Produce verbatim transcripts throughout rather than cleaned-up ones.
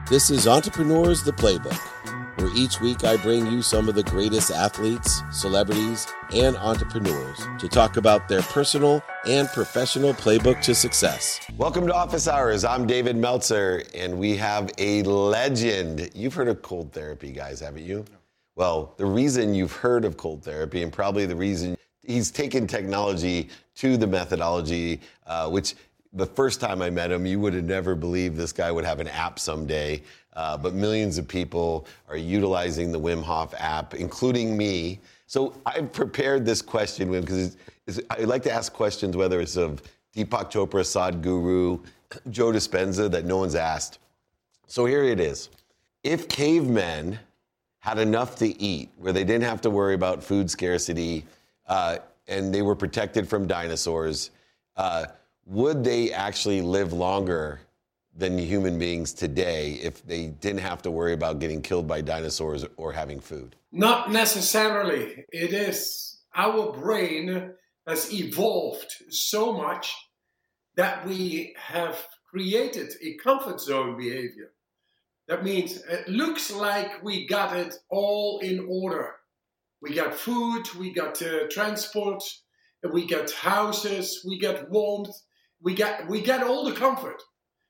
This is Entrepreneurs the Playbook, where each week I bring you some of the greatest athletes, celebrities, and entrepreneurs to talk about their personal and professional playbook to success. Welcome to Office Hours. I'm David Meltzer, and we have a legend. You've heard of cold therapy, guys, haven't you? No. Well, the reason you've heard of cold therapy, and probably the reason he's taken technology to the methodology, uh, which the first time I met him, you would have never believed this guy would have an app someday. Uh, but millions of people are utilizing the Wim Hof app, including me. So I've prepared this question, Wim, because I like to ask questions, whether it's of Deepak Chopra, Sadhguru, Joe Dispenza, that no one's asked. So here it is. If cavemen had enough to eat, where they didn't have to worry about food scarcity, uh, and they were protected from dinosaurs, uh, would they actually live longer than human beings today if they didn't have to worry about getting killed by dinosaurs or having food? Not necessarily. It is our brain has evolved so much that we have created a comfort zone behavior. That means it looks like we got it all in order. We got food, we got uh, transport, we got houses, we got warmth. We get we get all the comfort.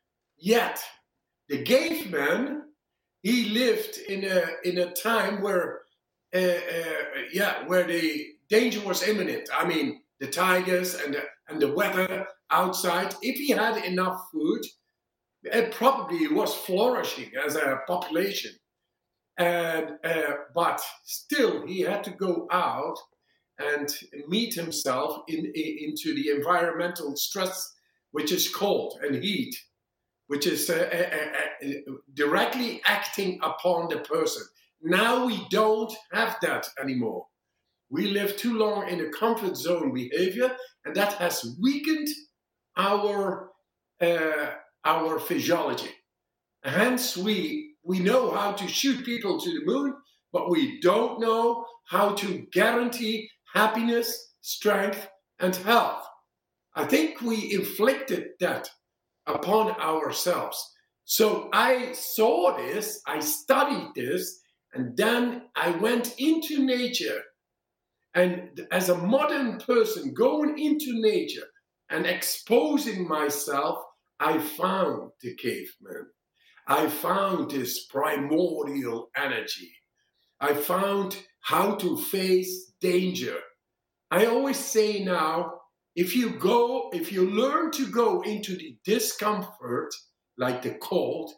Yet the caveman, he lived in a in a time where uh, uh, yeah where the danger was imminent. I mean, the tigers and the, and the weather outside. If he had enough food, it probably was flourishing as a population. And uh, but still, he had to go out and meet himself in, in into the environmental stress, which is cold and heat, which is uh, uh, uh, directly acting upon the person. Now we don't have that anymore. We live too long in a comfort zone behavior, and that has weakened our uh, our physiology. Hence, we we know how to shoot people to the moon, but we don't know how to guarantee happiness, strength, and health. I think we inflicted that upon ourselves. So I saw this, I studied this, and then I went into nature. And as a modern person going into nature and exposing myself, I found the caveman. I found this primordial energy. I found how to face danger. I always say now, If you go, if you learn to go into the discomfort, like the cold,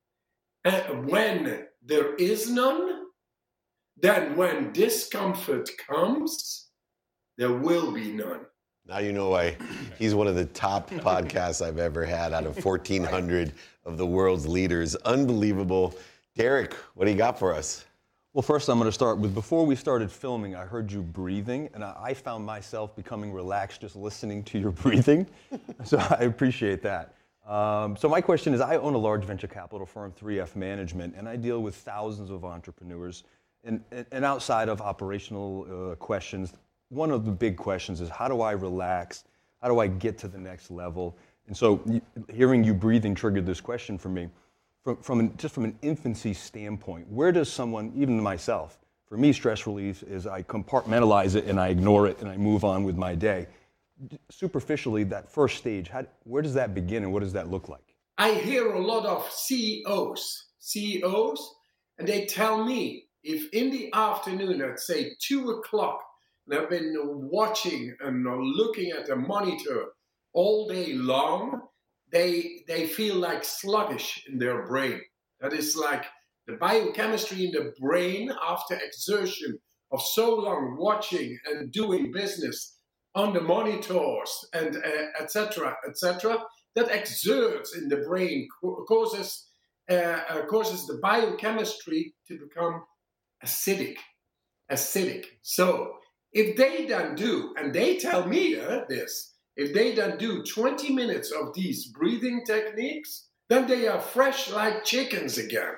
and when there is none, then when discomfort comes, there will be none. Now you know why he's one of the top podcasts I've ever had out of fourteen hundred of the world's leaders. Unbelievable. Derek, what do you got for us? Well, first I'm going to start with, before we started filming, I heard you breathing, and I found myself becoming relaxed just listening to your breathing. So I appreciate that. Um, so my question is, I own a large venture capital firm, three F Management, and I deal with thousands of entrepreneurs. And, and outside of operational uh, questions, one of the big questions is, how do I relax? How do I get to the next level? And so hearing you breathing triggered this question for me. From, from an, just from an infancy standpoint, where does someone, even myself, for me, stress relief is I compartmentalize it and I ignore it and I move on with my day. Superficially, that first stage, how, where does that begin and what does that look like? I hear a lot of C E Os, C E Os, and they tell me if in the afternoon at say two o'clock, and I've been watching and looking at the monitor all day long, They they feel like sluggish in their brain. That is like the biochemistry in the brain after exertion of so long watching and doing business on the monitors and uh, et cetera, et cetera. That exerts in the brain, causes uh, causes the biochemistry to become acidic, acidic. So if they then do, and they tell me uh, this. If they then do twenty minutes of these breathing techniques, then they are fresh like chickens again.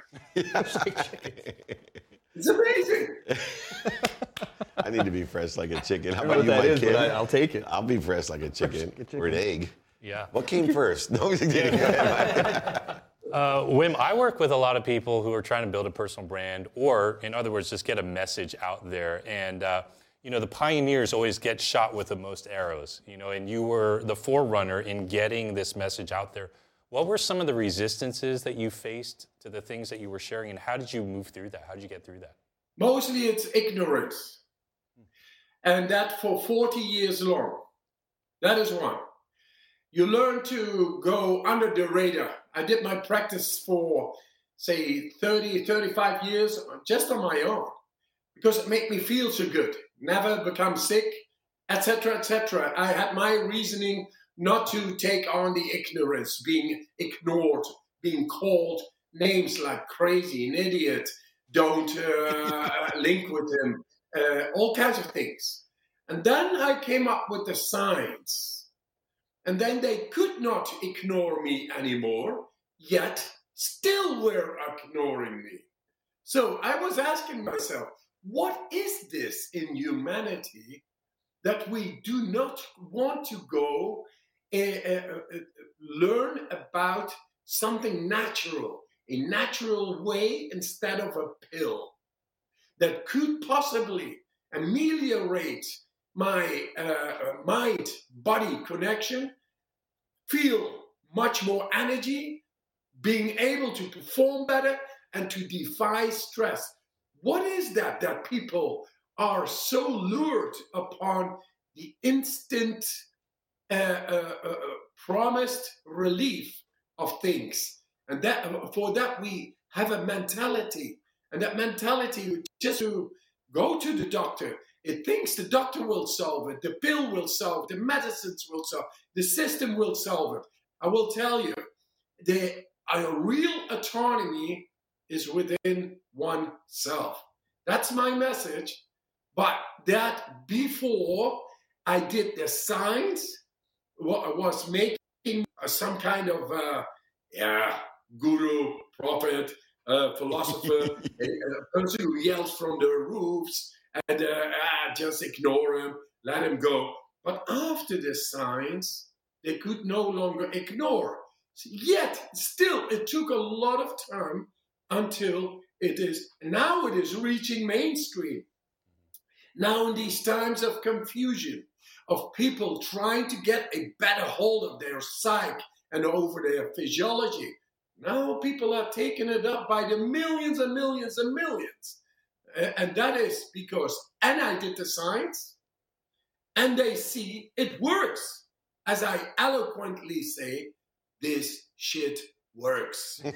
It's amazing. I need to be fresh like a chicken. How I about don't know you, what that my is, kid? but I, I'll take it. I'll be fresh like a chicken, Fresh like a chicken. or an egg. Yeah. What came first? No, I'm kidding. Go ahead. Uh, Wim, I work with a lot of people who are trying to build a personal brand, or, in other words, just get a message out there. And, uh, you know, the pioneers always get shot with the most arrows, you know, and you were the forerunner in getting this message out there. What were some of the resistances that you faced to the things that you were sharing, and how did you move through that? How did you get through that? Mostly it's ignorance. And that for forty years long. That is one. You learn to go under the radar. I did my practice for, say, thirty, thirty-five years just on my own because it made me feel so good. Never become sick, et cetera, et cetera. I had my reasoning not to take on the ignorance, being ignored, being called names like crazy, an idiot, don't uh, link with him, uh, all kinds of things. And then I came up with the science. And then they could not ignore me anymore, yet still were ignoring me. So I was asking myself, what is this in humanity that we do not want to go uh, uh, uh, learn about something natural, a natural way instead of a pill that could possibly ameliorate my uh, mind-body connection, feel much more energy, being able to perform better, and to defy stress. What is that that people are so lured upon the instant uh, uh, uh, promised relief of things? And that for that we have a mentality, and that mentality just to go to the doctor. It thinks the doctor will solve it, the pill will solve it, the medicines will solve it, the system will solve it. I will tell you, the a real autonomy is within oneself. That's my message. But that before I did the science, was making some kind of uh, yeah, guru, prophet, uh, philosopher, a, a person who yells from the roofs, and uh, ah, just ignore him, let him go. But after the science, they could no longer ignore. Yet, still, it took a lot of time until it is, now it is reaching mainstream. Now in these times of confusion, of people trying to get a better hold of their psyche and over their physiology, now people are taking it up by the millions and millions and millions. And that is because, and I did the science, and they see it works. As I eloquently say, this shit works. And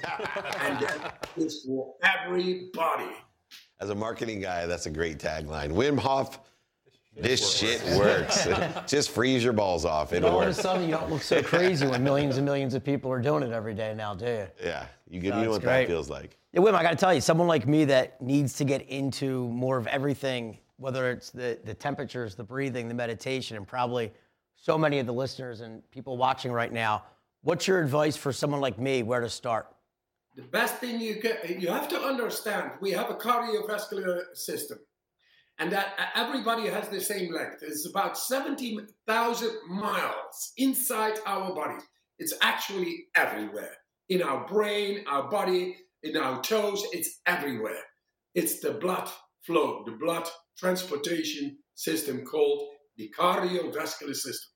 that is for everybody. As a marketing guy, that's a great tagline. Wim Hof, this shit works. Just freeze your balls off. It'll all work. of a sudden, you don't look so crazy when millions and millions of people are doing it every day now, do you? Yeah, you, get, So you know it's what great. that feels like. Yeah, Wim, I got to tell you, someone like me that needs to get into more of everything, whether it's the, the temperatures, the breathing, the meditation, and probably so many of the listeners and people watching right now, what's your advice for someone like me, where to start? The best thing you can, you have to understand, we have a cardiovascular system, and that everybody has the same length. It's about seventeen thousand miles inside our bodies. It's actually everywhere. In our brain, our body, in our toes, it's everywhere. It's the blood flow, the blood transportation system called the cardiovascular system.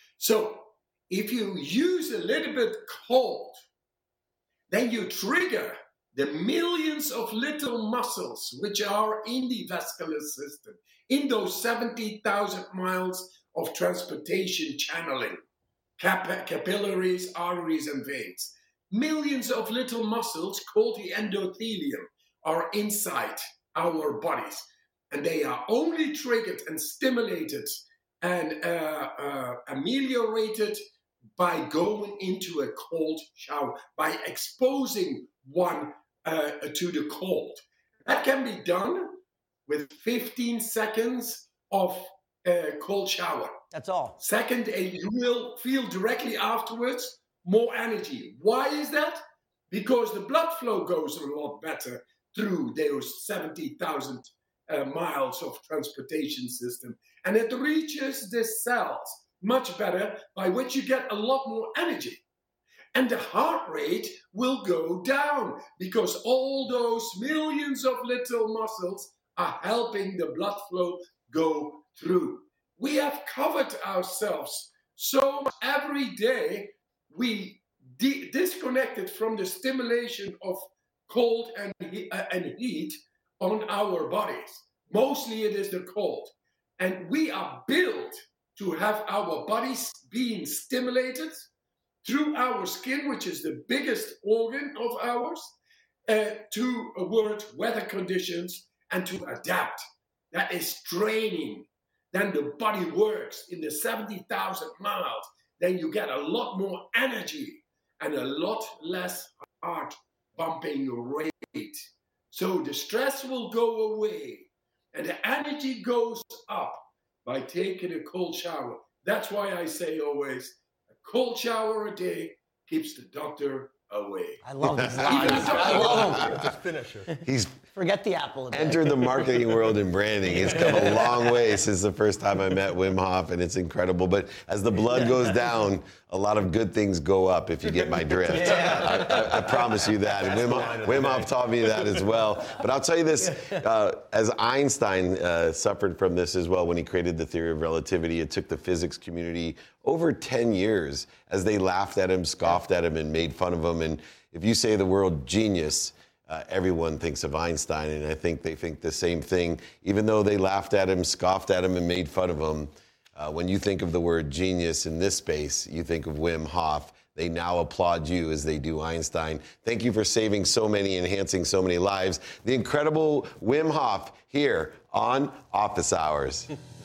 So if you use a little bit cold, then you trigger the millions of little muscles which are in the vascular system, in those seventy thousand miles of transportation channeling, cap- capillaries, arteries, and veins. Millions of little muscles called the endothelium are inside our bodies, and they are only triggered and stimulated and uh, uh, ameliorated by going into a cold shower, by exposing one uh, to the cold. That can be done with fifteen seconds of a cold shower. That's all. Second, uh, you will feel directly afterwards more energy. Why is that? Because the blood flow goes a lot better through those seventy thousand uh, miles of transportation system. And it reaches the cells much better, by which you get a lot more energy. And the heart rate will go down because all those millions of little muscles are helping the blood flow go through. We have covered ourselves so much every day. We de- disconnected from the stimulation of cold and, he- uh, and heat on our bodies. Mostly it is the cold. And we are built to have our bodies being stimulated through our skin, which is the biggest organ of ours, uh, to towards weather conditions and to adapt. That is training. Then the body works in the seventy thousand miles. Then you get a lot more energy and a lot less heart bumping rate. So the stress will go away and the energy goes up by taking a cold shower. That's why I say always, a cold shower a day keeps the doctor away. I love these lines. I love them. Just finish it. He's Forget the apple a day. entered the marketing world and branding. He's come a long way since the first time I met Wim Hof, and it's incredible. But as the blood goes down, a lot of good things go up, if you get my drift. Yeah. I, I, I promise you that. And Wim, Hof, Wim Hof taught me that as well. But I'll tell you this, uh, as Einstein uh, suffered from this as well when he created the theory of relativity, it took the physics community over ten years as they laughed at him, scoffed at him, and made fun of him. And if you say the word genius, Uh, everyone thinks of Einstein, and I think they think the same thing. Even though they laughed at him, scoffed at him, and made fun of him, uh, when you think of the word genius in this space, you think of Wim Hof. They now applaud you as they do Einstein. Thank you for saving so many, enhancing so many lives. The incredible Wim Hof here on Office Hours.